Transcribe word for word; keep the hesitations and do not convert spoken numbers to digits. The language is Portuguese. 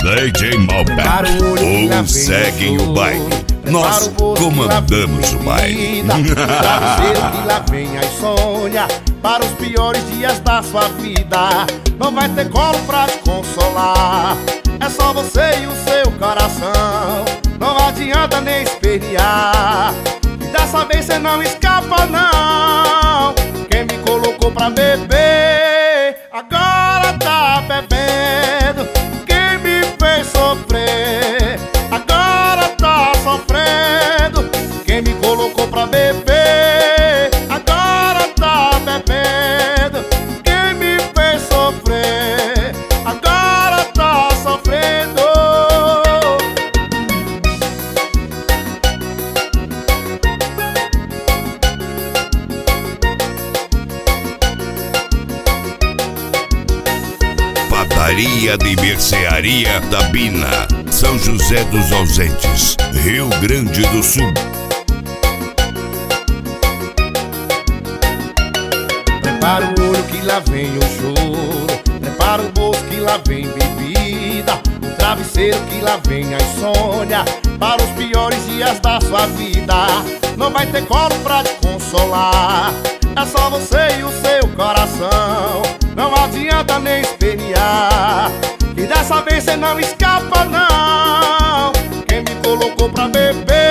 D J Malbec, ou seguem o baile, nós comandamos o baile. Travesseiro que lá vem a insônia, para os piores dias da sua vida. Não vai ter colo pra te consolar, é só você e o seu coração. Não adianta nem espernear, e dessa vez cê não escapa não. Quem me colocou pra beber, agora tá bebendo. Quem me fez sofrer, agora tá sofrendo. Quem me colocou pra beber, agora tá bebendo. Quem me fez sofrer, agora tá sofrendo. Padaria de Mercearia da Bina, São José dos Ausentes, Rio Grande do Sul. Prepara o olho que lá vem o choro, prepara o bolso que lá vem bebida, o travesseiro que lá vem a insônia, para os piores dias da sua vida. Não vai ter colo pra te consolar, é só você e o seu coração. Não adianta nem espernear, e dessa vez cê não escapa não. Quem me colocou pra beber,